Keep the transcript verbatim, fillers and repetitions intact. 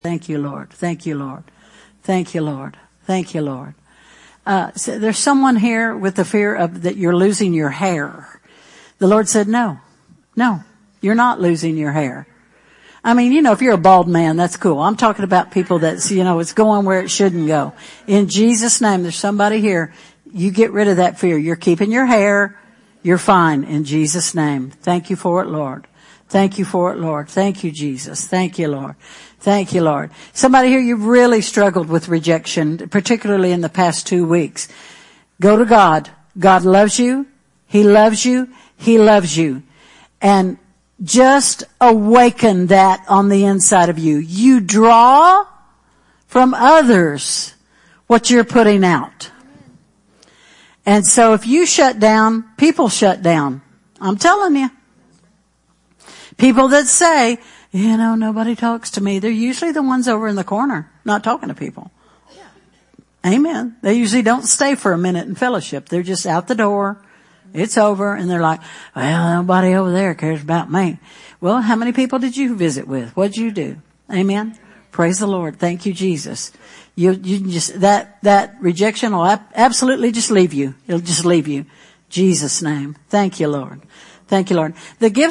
Thank you, Lord. Thank you, Lord. Thank you, Lord. Thank you, Lord. Uh, so there's someone here with the fear of that you're losing your hair. The Lord said, no, no, you're not losing your hair. I mean, you know, if you're a bald man, that's cool. I'm talking about people that's, you know, it's going where it shouldn't go. In Jesus' name, there's somebody here. You get rid of that fear. You're keeping your hair. You're fine in Jesus' name. Thank you for it, Lord. Thank you for it, Lord. Thank you, Jesus. Thank you, Lord. Thank you, Lord. Somebody here, you've really struggled with rejection, particularly in the past two weeks. Go to God. God loves you. He loves you. He loves you. And just awaken that on the inside of you. You draw from others what you're putting out. And so if you shut down, people shut down. I'm telling you. People that say, you know, nobody talks to me. They're usually the ones over in the corner, not talking to people. Yeah. Amen. They usually don't stay for a minute in fellowship. They're just out the door. It's over. And they're like, well, nobody over there cares about me. Well, how many people did you visit with? What'd you do? Amen. Praise the Lord. Thank you, Jesus. You, you just, that, that rejection will ab- absolutely just leave you. It'll just leave you. Jesus' name. Thank you, Lord. Thank you, Lord. The gifts